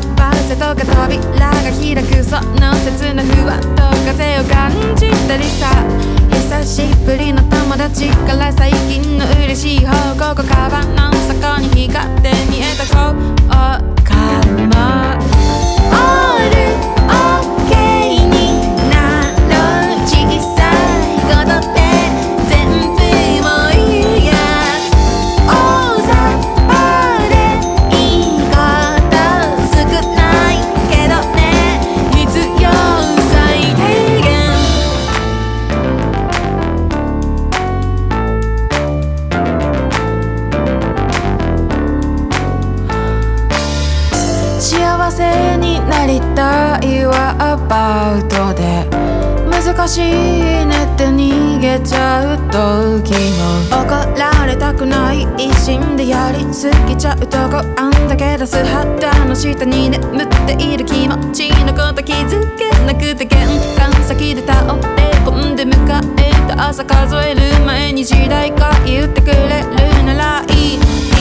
幸せとか扉が開くその切なふわっと風を感じたりさ、久しぶりの友達から最近の嬉しい報告、カバンの底に光って見えた声かも。オールオッケーになる小さいことって全部もういいや、大雑把でいいこと少ないけどね、必要最低限。幸せになりたいはアバウトで難しいねって逃げちゃう時も、怒られたくない一心でやりすぎちゃうとこあんだけど、素肌の下に眠っている気持ちのこと気づけなくて、玄関先で倒れ込んで迎えた朝数える前に時代が言ってくれるならいい。